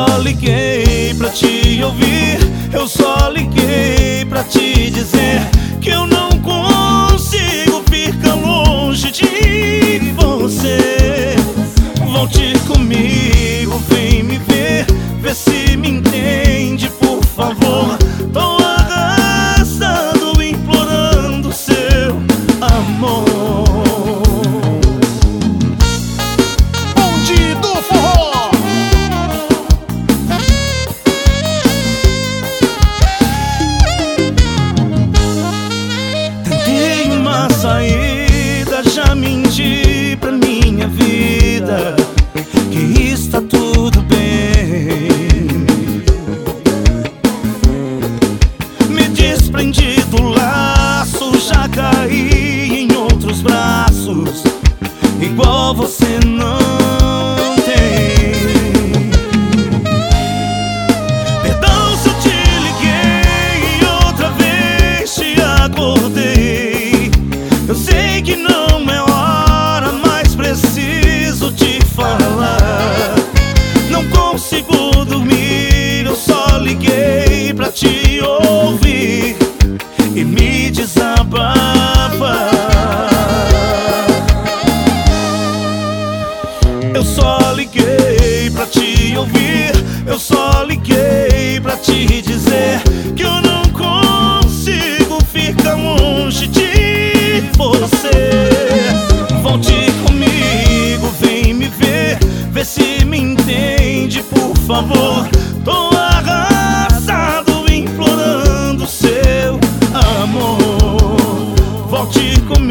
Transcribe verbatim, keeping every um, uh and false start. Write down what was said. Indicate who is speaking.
Speaker 1: só liguei pra te ouvir, eu só liguei pra te dizer que eu não consigo ficar longe de você. Volte comigo, vem me ver, vê se me entende, por favor. Tô arrastado, implorando seu amor.
Speaker 2: Bonde do Forró.
Speaker 1: Tentei uma saída, já menti pra minha vida que está tudo bem. Me desprendi do laço, já caí em outros braços, igual você não tem. Perdão se eu te liguei e outra vez te acordei. Eu sei que não é hora, mas preciso te falar. Não consigo dormir, eu só liguei pra te ouvir e me desabafar. Eu só liguei pra te ouvir, eu só liguei pra te dizer que eu não consigo ficar longe de você. Volte comigo, vem me ver, vê se me entende, por favor. Tô arrasado, implorando seu amor. Volte comigo.